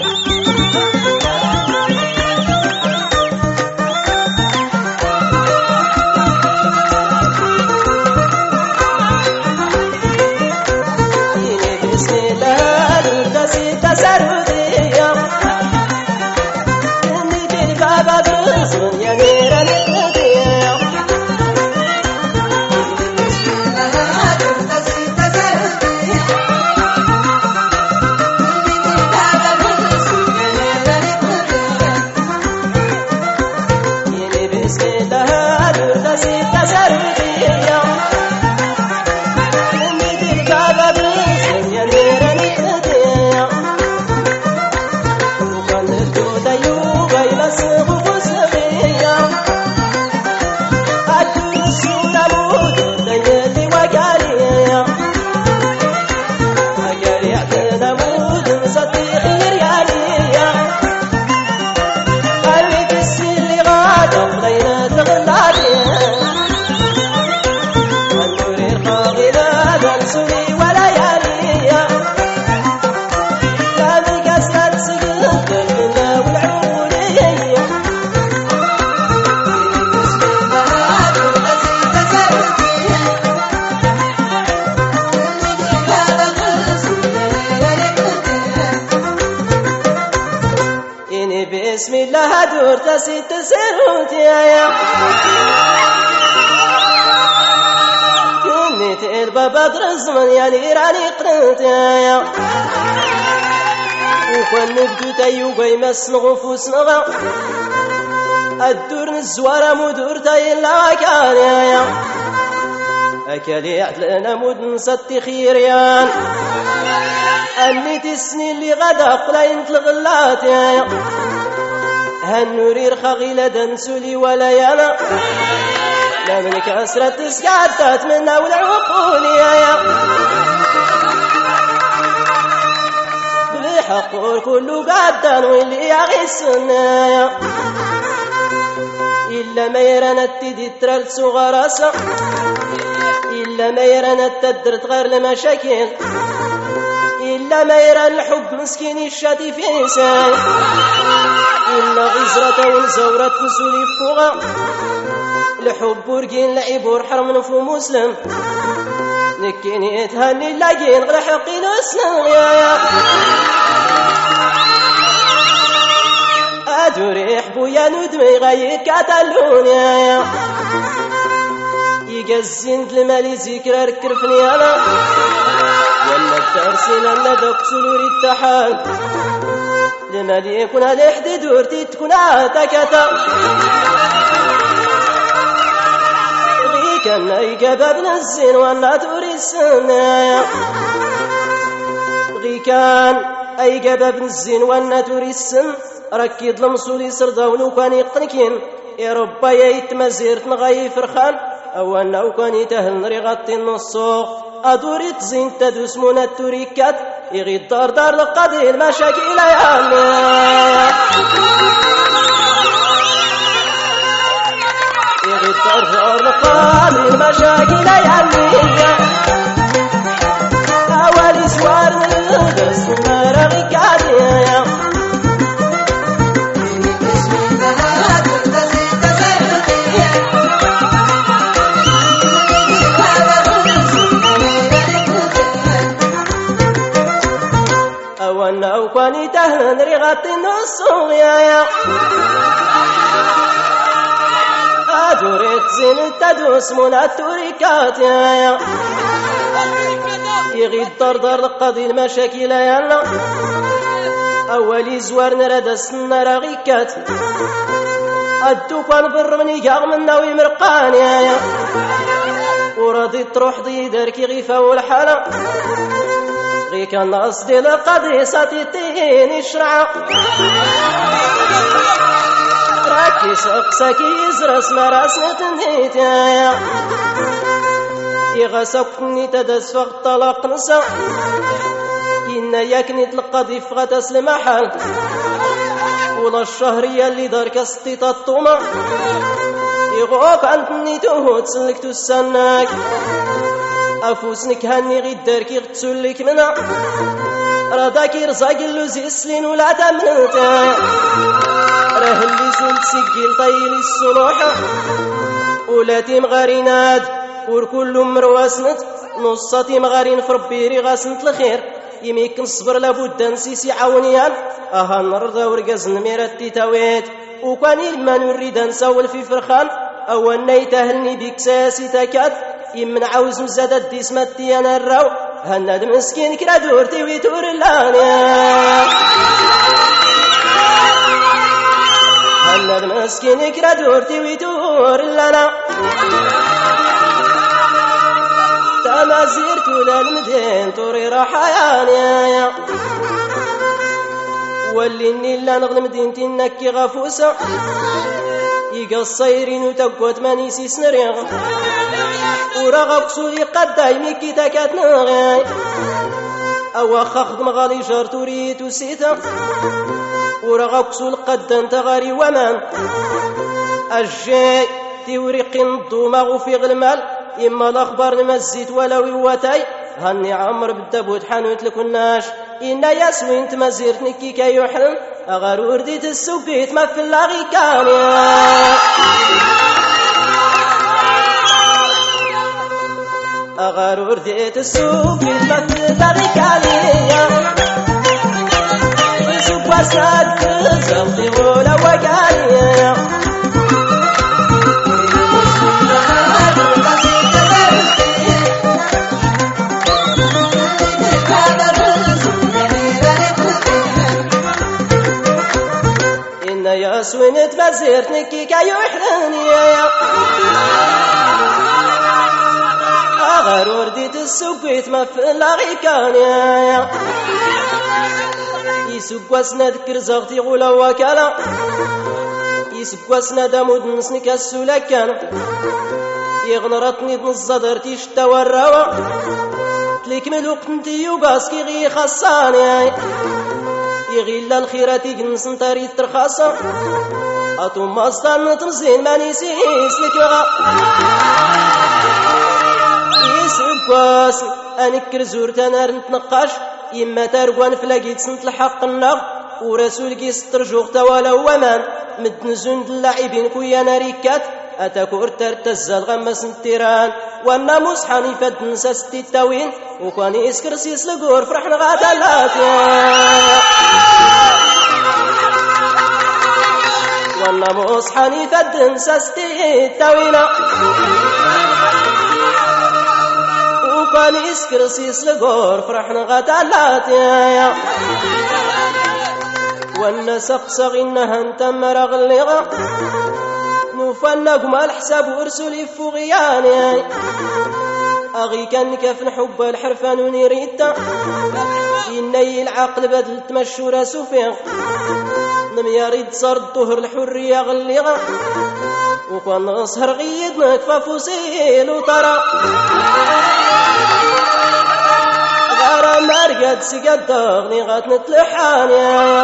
بسم الله دور تسيت سروت يا كنت البابا درزمن يا ليراني قرنت يا وكون نبدو تيو قيمس نغفوس نغا الدور نزوار مدور تاي لا كان يا أكلي عدلنا مود نسطي خيريان أني تسني اللي غدا قلين تلغلات يا هالنورير خغيلة دنسولي ولا يانا لا من كسرة سكاتات منا والعقول يا بالحقور كله قدان واللي يغيسنا يا إلا ما يرانا التدي ترال صغراسا إلا ما يرانا التدرت غير المشاكل إلا ما يرى الحب مسكين الشاتي في ساي إلا غزرة ونزورة فسولي فوغا الحب ورقين لعب ورحرم نفو مسلم نكيني تهني لاقين غير حقي نسنا يا أدوري حبويا ندمي غايد كاتلون يا يقزين المالي ذكرى ركرفني أنا ولا الترسين أنا دكتور التحال لما لي يكون الإحدى دورتي تكون عاتكتا غيك أنا يقبب نزين وأنا توري السنة غيكان أي قبب نزين وأنا توري السن ركيد لمصولي سردا ولو كان يقنكين يا ربا يتمزيرت نغاي فرخان أو أنه كان يتهل نريغطي النصوخ أدوري تزين تدوس من التريكات يغيد دار دار لقضي المشاكل يعني يغيد دار دار لقضي المشاكل يعني أولي سوار نلبس مرغي كادي أو كان تهن رغط النصوغ يا أدورت زين تدوس من التركات يا يغيد دردر لقضي المشاكل يا أولي زوار نرد السنة رغيكات الدوكان برمني يغمنا ويمرقان يا وراضي تروح ضيدرك غيفة والحالة غيك الناس دي لقضي ساتيتين يشرع راكي سقسكي يزرس مراس نتنهيت يا يغسقني تدس فقط طلاق نسا إن يكني تلقضي فغتس المحل ولا الشهرية اللي دارك استيطة الطومة يغوك أنتني تهوت سلكتو السناك أفوسنك هني غيد داركي غتسلك منا رداك يرزاق اللوزي السلين ولا تمنتا راه اللي سنت سجل طيل الصلوحة ولاتي مغاريناد وركل مرواسنت نصاتي مغارين في ربي رغاسنت الخير يميك نصبر لابد نسيسي عاونيان نرضى ورقزن ميرتي تاويت وكان لما نريد نسول في فرخان او اني تهلني بكساسي تكاد يمن عاوز مزادة ديسمتي انا الراو هند مسكين كرا دورتي ويتور اللانيا هند مسكين كرا دورتي ويتور اللانيا تما زيرت ولا المدين توري راحيانيا واللي لا نغنم مدينتي نكي غفوسة يقصيرين وتقوت مانيسي سنريغ ورغب سولي قد دايمي كي تكات نغي او خخد مغالي جار توريت وسيتا ورغب سول قد انت غاري ومان الجاي توريقي نضو ماغو في غلمال إما الأخبار نمزيت ولو يواتي هني عمر بالدبوت حانوت لكناش إنا ياسوين تمزيرت نكي كي يحرم أغار ورديت السوقيت ما في اللاغي كان أغار ورديت السوقيت ما في اللاغي كان يسوق واسناد زلطي ولا وقالي يا سوينت بزيرت نكي كي يحرني أغار ورديت السوقيت ما في اللاغي كان يسوق واسنا ذكر زغتي غولا وكالا يسوق واسنا دامود نسنك السولاكان يغنرتني بنصدر تيشتا والروا تليك ملوك نتي وباسكي غي خصاني يغيلا الخيرات يجنس نطاري الترخاصة أطوم أصدان تمزين ما نسيس لك يغا يسب كواس أنكر زورتا نار نتنقاش إما تارقوان فلاقيت سنت الحق النغ ورسول كيس ترجوغ توالو ومان مدن زند اللاعبين كويا ناريكات أتاكور ترتزل غمس التيران والناموس حنيفة نسا ستي التاوين وكان يسكر سيس لقور فرحنا غادا والناموس حنيفة نسا ستي التاوين وكان يسكر سيس لقور فرحنا غادا والنسق صغينها انتمر غلغا نفنكم الحساب ورسل فغياني أغي كان كفن حب الحرفان ونريتا إني العقل بدلت مشورة سفيق لم يريد صار الظهر الحرية غلغا وكان نصهر غيد مكفى فصيل وطرى غارة مرقد سقد دغني غات نتلحاني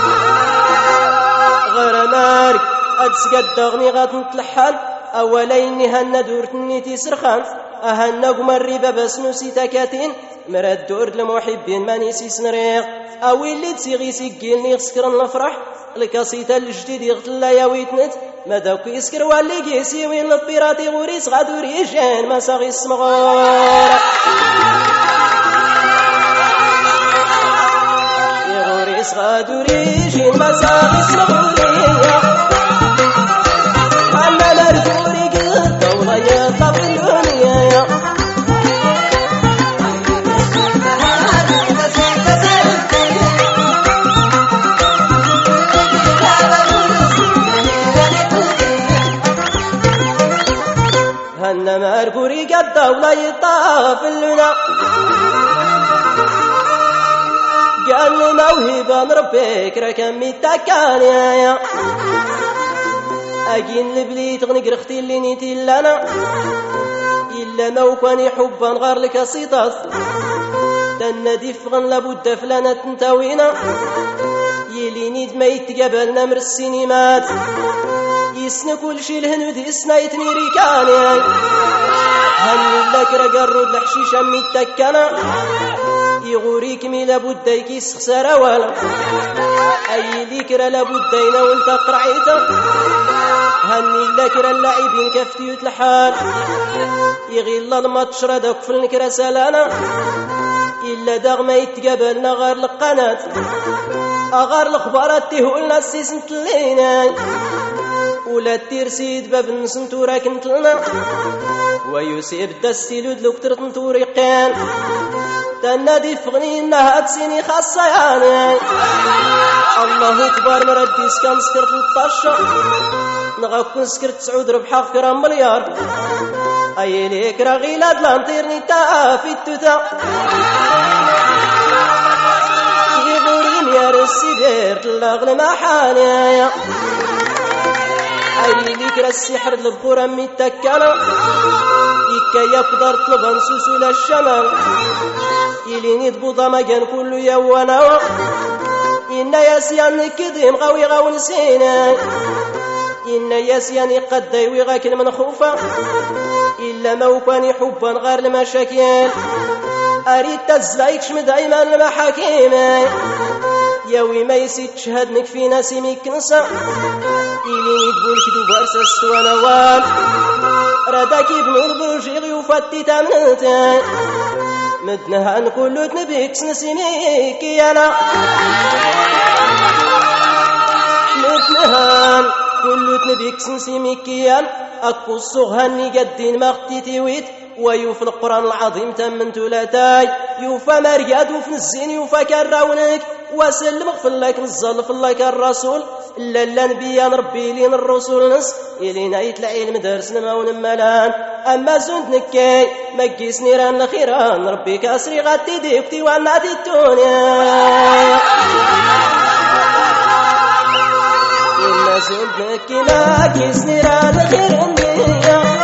غارة مرقد أدسقد دغني غات نتلحان أولين هن دورتني تسرخان أهن قمر بس نسي تكاتين مرد دور لمحبين ما نسي سنريق أو اللي تسيغي سيقيلني يسكرن الفرح الكاسيتا الجديد يغتلا يا ويتنت مداوك يسكر واللي قيسي وين البيراتي غوريس غادو ريجان ما ساغي السمغور يغوريس غادو ريجان ما ساغي السمغور أنا نرفوري قد دولة يطلب الدنيا هن مرفوري قد دولة يطلب لنا قال موهبة نربيك ركم التكانيا أجين لبلي تغنق رختي اللي نيتي لنا إلا ما وكاني حبا غار لك سيطاس تندي فغن لابد فلانة تنتاوينا يلي نيد ما يتقبلنا من السينمات يسنا كل شي الهنود يسنا يتني ريكاني هن لك رقرود الحشيشة ميتكنا يغوريك مي لابد يكيس خسارة ولا أي ذكرى لابد يناول تقرعيته هني لكرا اللاعبين كفتيوت الحال يغيل الماتش ردك في النكرة سلانا إلا داغ ما يتقابلنا غير القناة أغار الأخبارات تهولنا السيسن تلينا ولا تيرسيد باب النسنتورا كنت لنا ويسيب الدستيلود لوكتر تنتوريقين تنادي فغني انها تسيني خاصة يعني الله اكبر مردي سكان سكرت الطشة نغاكون سكرت 9 ربحة كرام مليار اي ليك رغيلاد لانطيرني تا في التوتا يغورين يا رسي دير تلاغ المحانيا اي ليك السحر البخورة ميتكانا إكا يقدر طلبا سوسول الشمال إليني تبوضا مكان كله يوانا إنا ياسيان كديم غاوي غاون سينا إنا ياسيان قد يويغاك المنخوفة إلا موكاني حبا غير المشاكل أريد تزلايكش دايما المحاكم ياوي ما يسيد تشهدنك في ناسي ميكنسا إليني تقول كدو بارسا استوانا وال رداك ابن البرج يغيوفتي تامنتا مدنها نقولو تنبيك سنسيميك يانا مدنها كلو تنبيك سنسيميك يانا أكو الصغهاني قدين ما اختيتي ويت ويوفى القرآن العظيم تمن تلاتاي يوفى مرياد وفي الزين يوفى كراونك وسلم اغفر لك نزل في لك الرسول إلا الأنبياء ربي لين الرسول نس إلينا يطلع علم درس نماون ملان أما زند نكاي مكيس نيران لخيران ربي كاسري غاتي ديكتي وانا دي الدنيا إلا زند نكي مكيس نيران لخيران